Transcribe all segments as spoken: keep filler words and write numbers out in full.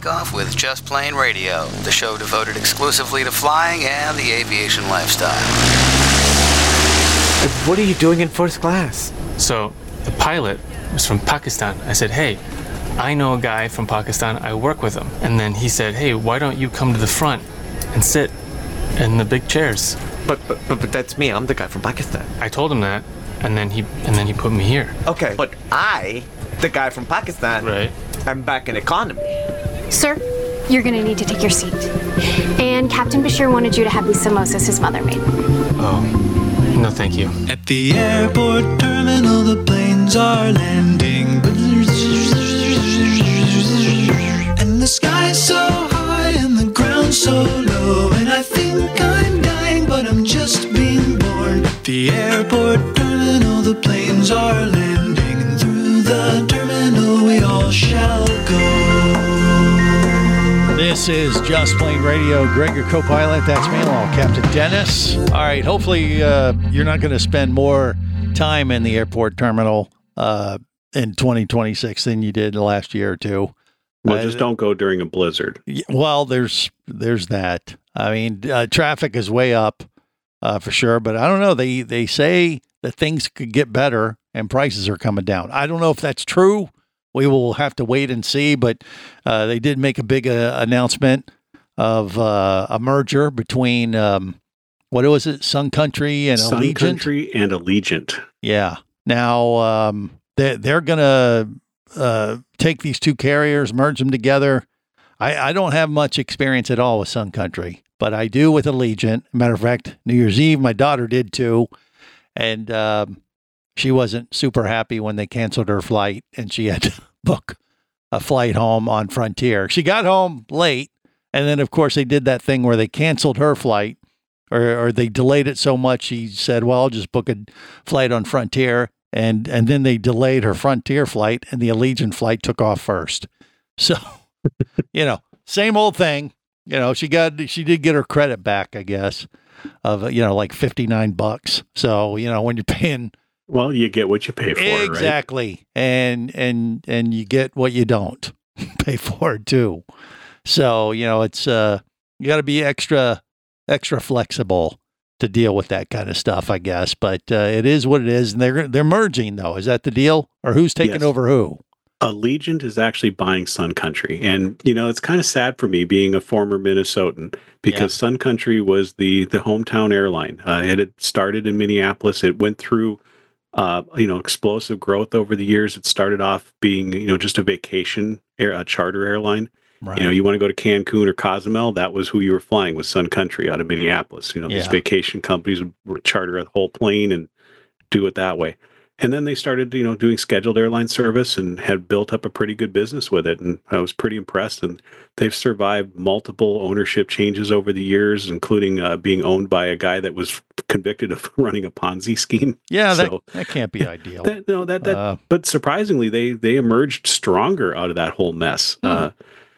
Takeoff with Just Plane Radio, the show devoted exclusively to flying and the aviation lifestyle. What are you doing in first class? So, the pilot was from Pakistan. I said, hey, I know a guy from Pakistan. I work with him. And then he said, hey, why don't you come to the front and sit in the big chairs? But but but, but that's me. I'm the guy from Pakistan. I told him that, and then he and then he put me here. Okay, but I, the guy from Pakistan, Right. I'm back in economy. Sir, you're gonna need to take your seat. And Captain Bashir wanted you to have these samosas his mother made. Oh, no, thank you. At the airport terminal, the planes are landing. And the sky's so high and the ground so low. And I think I'm dying, but I'm just being born. At the airport terminal, the planes are landing. And through the terminal, we all shall go. This is Just Plane Radio. Greg, your co-pilot. That's me, along Captain Dennis. All right. Hopefully, uh, you're not going to spend more time in the airport terminal uh, in twenty twenty-six than you did last year or two. Well, uh, just don't go during a blizzard. Well, there's there's that. I mean, uh, traffic is way up uh, for sure, but I don't know. They they say that things could get better and prices are coming down. I don't know if that's true. We will have to wait and see, but uh, they did make a big uh, announcement of uh, a merger between, um, what was it, Sun Country and Sun Allegiant? Country and Allegiant. Yeah. Now, um, they, they're going to uh, take these two carriers, merge them together. I, I don't have much experience at all with Sun Country, but I do with Allegiant. Matter of fact, New Year's Eve, my daughter did too. And um, she wasn't super happy when they canceled her flight and she had to book a flight home on Frontier. She got home late. And then, of course, they did that thing where they canceled her flight or, or they delayed it so much. She said, well, I'll just book a flight on Frontier. And, and then they delayed her Frontier flight and the Allegiant flight took off first. So, you know, same old thing. You know, she got, she did get her credit back, I guess, of, you know, like fifty-nine bucks. So, you know, when you're paying, well, you get what you pay for, exactly. Right? And, and, and you get what you don't pay for too. So, you know, it's, uh, you got to be extra, extra flexible to deal with that kind of stuff, I guess. But uh, it is what it is. And they're, they're merging though. Is that the deal? Or who's taking Yes. over who? Allegiant is actually buying Sun Country. And, you know, it's kind of sad for me being a former Minnesotan because Yeah. Sun Country was the, the hometown airline. Uh, it had started in Minneapolis. It went through, uh, you know, explosive growth over the years. It started off being, you know, just a vacation air, a charter airline. Right. You know, you want to go to Cancun or Cozumel, that was who you were flying with Sun Country out of Minneapolis. You know, these Yeah. vacation companies would charter a whole plane and do it that way. And then they started, you know, doing scheduled airline service and had built up a pretty good business with it. And I was pretty impressed. And they've survived multiple ownership changes over the years, including uh, being owned by a guy that was convicted of running a Ponzi scheme. Yeah, that, So- that can't be ideal. That, no, that that. Uh, but surprisingly, they they emerged stronger out of that whole mess. Hmm. Uh,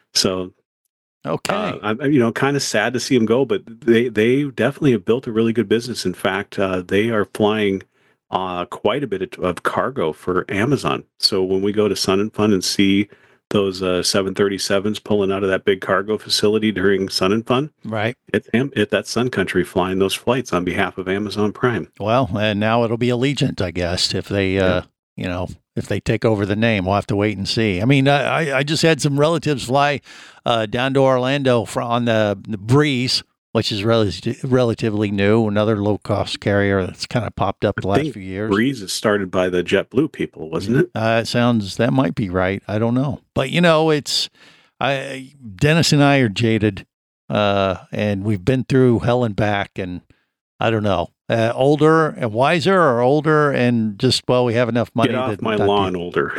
so Okay. uh, I'm you know kind of sad to see them go, but they they definitely have built a really good business. In fact, uh, they are flying uh, quite a bit of, of cargo for Amazon. So when we go to Sun and Fun and see those uh, seven thirty-sevens pulling out of that big cargo facility during Sun and Fun, right. it's Am- it that Sun Country flying those flights on behalf of Amazon Prime. Well, and now it'll be Allegiant, I guess, if they, uh, Yeah. you know, if they take over the name. We'll have to wait and see. I mean, I, I just had some relatives fly uh, down to Orlando for, on the, the Breeze, which is rel- relatively new, another low-cost carrier that's kind of popped up the I last think few years. Breeze is started by the JetBlue people, wasn't it? Uh, it sounds, that might be right. I don't know. But, you know, it's, I Dennis and I are jaded, uh, and we've been through hell and back, and I don't know. Uh, older and wiser or older and just, well, we have enough money. Get off to my not lawn, do- older.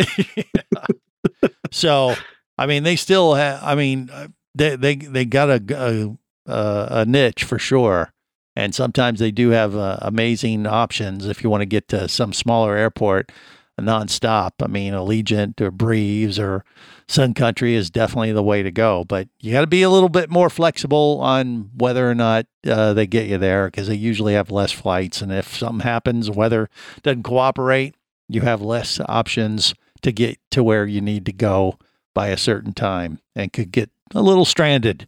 So, I mean, they still have, I mean, uh, they, they, they got a, a, a niche for sure. And sometimes they do have uh, amazing options if you want to get to some smaller airport nonstop. I mean, Allegiant or Breeze or Sun Country is definitely the way to go. But you got to be a little bit more flexible on whether or not uh, they get you there because they usually have less flights. And if something happens, weather doesn't cooperate, you have less options to get to where you need to go by a certain time and could get a little stranded.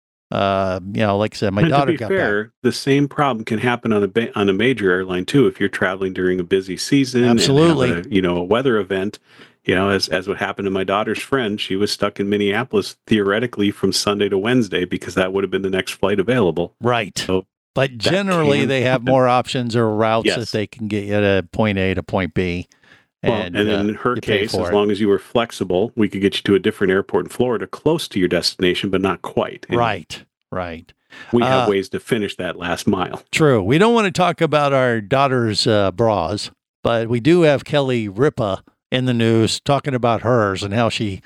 Uh, you know, like I said, my and daughter to be got fair, back. the same problem can happen on a ba- on a major airline too. If you're traveling during a busy season, Absolutely. and have a, you know, a weather event, you know, as as what happened to my daughter's friend, she was stuck in Minneapolis theoretically from Sunday to Wednesday because that would have been the next flight available. Right. So But generally, can they have happen. more options or routes Yes. that they can get you to point A to point B. Well, And, and, uh, in her you pay case, for as it. long as you were flexible, we could get you to a different airport in Florida, close to your destination, but not quite. And Right, right. We have Uh, ways to finish that last mile. True. We don't want to talk about our daughter's uh, bras, but we do have Kelly Ripa in the news talking about hers and how she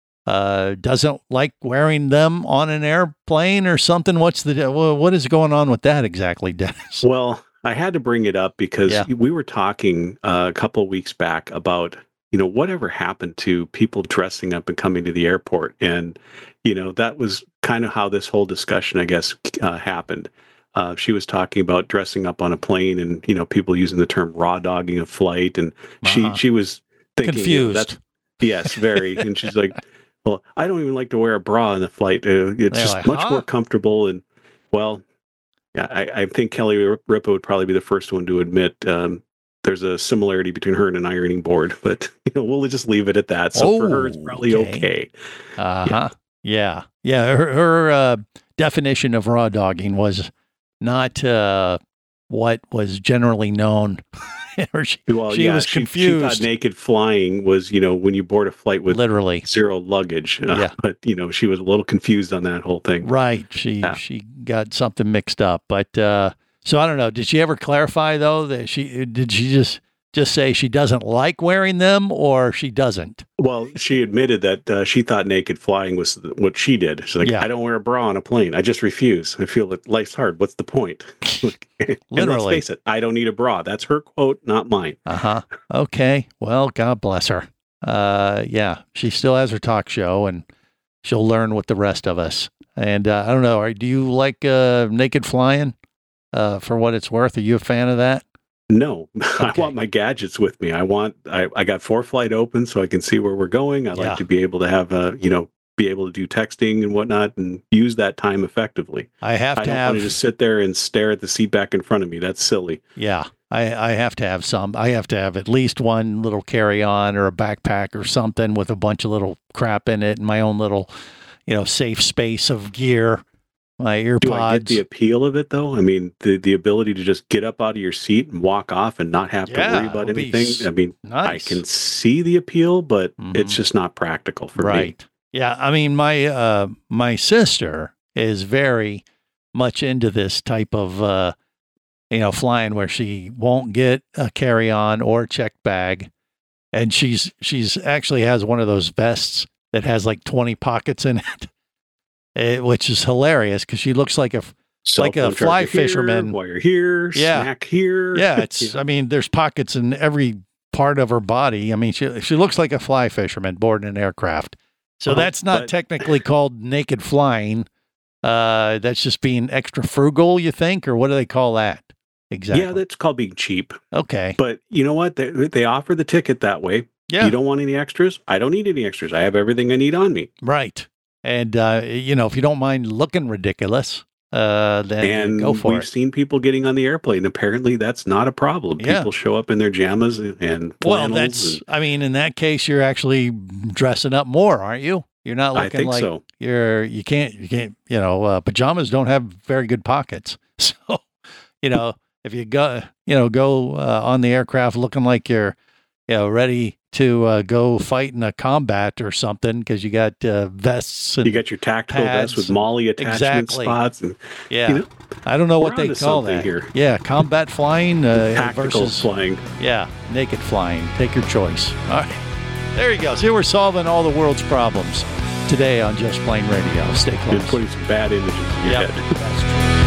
uh, doesn't like wearing them on an airplane or something. What's the what is going on with that exactly, Dennis? Well, I had to bring it up because Yeah. we were talking uh, a couple of weeks back about, you know, whatever happened to people dressing up and coming to the airport. And, you know, that was kind of how this whole discussion, I guess, uh, happened. Uh, she was talking about dressing up on a plane and, you know, people using the term raw dogging a flight. And Uh-huh. she, she was thinking, you know, Confused. that's, yes, very. And she's like, well, I don't even like to wear a bra on the flight. Uh, it's They're just like, much huh? more comfortable. And, well, yeah, I, I think Kelly Ripa would probably be the first one to admit um, there's a similarity between her and an ironing board, but you know, we'll just leave it at that. So for her, it's probably Okay. okay. Uh huh. Yeah. Yeah. Her, her uh, definition of raw dogging was not uh, what was generally known. or she Well, she yeah, was she, she confused. thought naked flying was, you know, when you board a flight with Literally. zero luggage. Uh, Yeah. But, you know, she was a little confused on that whole thing. Right. She Yeah. she got something mixed up. But uh, so I don't know. Did she ever clarify though that she did she just just say she doesn't like wearing them or she doesn't? Well, she admitted that uh, she thought naked flying was th- what she did. She's like, Yeah. I don't wear a bra on a plane. I just refuse. I feel that life's hard. What's the point? And Literally. let's face it, I don't need a bra. That's her quote, not mine. Uh huh. Okay. Well, God bless her. Uh, yeah, she still has her talk show, and she'll learn with the rest of us. And uh, I don't know. Are, do you like uh, naked flying? Uh, for what it's worth, are you a fan of that? No, I Okay. want my gadgets with me. I want, I, I got ForeFlight open so I can see where we're going. I Yeah. like to be able to have, a, you know, be able to do texting and whatnot and use that time effectively. I have I to don't have. want to just sit there and stare at the seat back in front of me. That's silly. Yeah, I, I have to have some. I have to have at least one little carry-on or a backpack or something with a bunch of little crap in it and my own little, you know, safe space of gear. My ear Do I get pods. the appeal of it though? I mean, the, the ability to just get up out of your seat and walk off and not have to Yeah, worry about it'll be anything. s- I mean, Nice. I can see the appeal, but Mhm. it's just not practical for me. Right. Yeah. I mean, my uh, my sister is very much into this type of uh, you know flying where she won't get a carry on or checked bag, and she's she's actually has one of those vests that has like twenty pockets in it, eh, which is hilarious because she looks like a Cell Like a phone charger fly here, fisherman. Wire here, Yeah. snack here. yeah. It's I mean, there's pockets in every part of her body. I mean, she she looks like a fly fisherman boarding an aircraft. So Well, that's not but- technically called naked flying. Uh, that's just being extra frugal, you think, or what do they call that? Exactly. Yeah, that's called being cheap. okay. But you know what? They, they offer the ticket that way. Yeah. You don't want any extras? I don't need any extras. I have everything I need on me. Right. And uh, you know, if you don't mind looking ridiculous, uh, then And go for we've it. seen people getting on the airplane. Apparently, that's not a problem. Yeah. People show up in their jammers and Well, flannels. that's. and I mean, in that case, you're actually dressing up more, aren't you? You're not I looking think like so. you're. You can't. You can't. You know, uh, pajamas don't have very good pockets. So, you know, if you go, you know, go uh, on the aircraft looking like you're, you know, ready to uh, go fight in a combat or something because you got uh, vests and You got your tactical pads vest with and- Molly attachment Exactly. spots and yeah. you know, I don't know what we're they onto call something that here. Yeah, combat flying uh, tactical versus flying. yeah, naked flying. Take your choice. All right. There you go. See, we're solving all the world's problems today on Just Plain Radio. Stay You're close. putting some bad images in your Yep, head. that's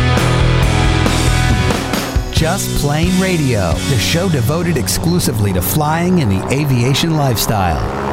true. Just Plain Radio, the show devoted exclusively to flying and the aviation lifestyle.